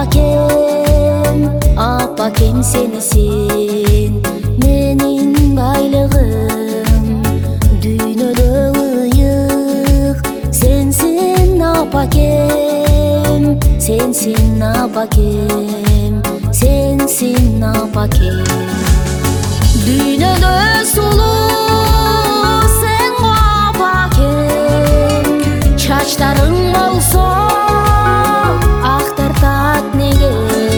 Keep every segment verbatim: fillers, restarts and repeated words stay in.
апакем, апакем сенсин менин байлыгым, дүйнөдө ыйык сенсин апакем, сенсин апакем, сенсин апакем. Дүйнөдө сулуу сен го апакем, чачтарың болсо ак тартат неге,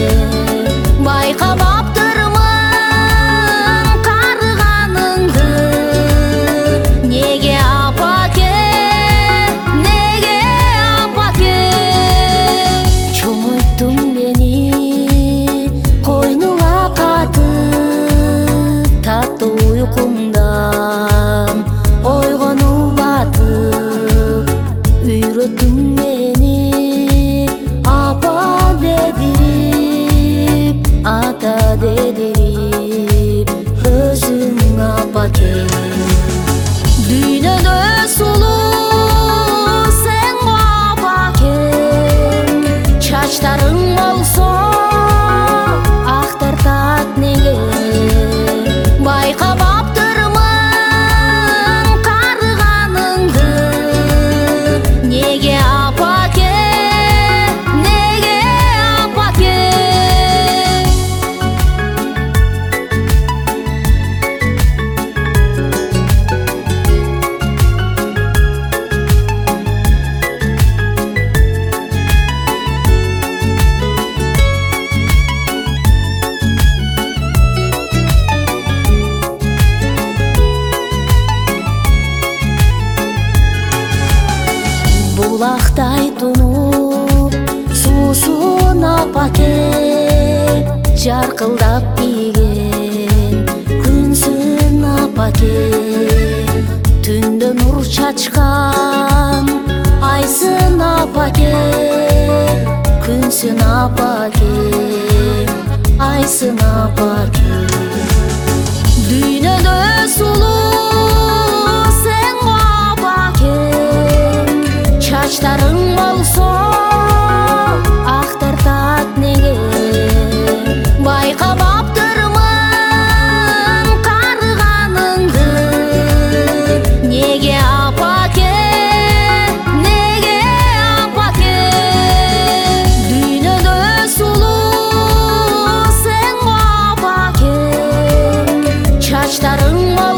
байкабаптырмын карыганыңды, неге апакем, неге апакем. Чоңойттуң мени койнуңа катып, таттуу уйкумдан ойгонуу батып, үйрөттүң мени апа дедирип, ата дедирип, өзүң апакем. Дүйнөдө сулуу сен го апакем, чачтарың болсо ак тартат неге, байкабаптырмын карыганыңды, неге апакем, неге апакем. Булактай тунуп суусун апакем, жаркылдап ийген күнсүн апакем, түндө нур чачкан айсын апакем, күнсүн апакем, айсын апакем. Дүйнөдө сулуу сен го апакем, чачтарың болсо ак тартат неге, байкабаптырмын карыганыңды, неге апакем, неге апакем. Дүйнөдө сулуу сен го апакем, чачтарың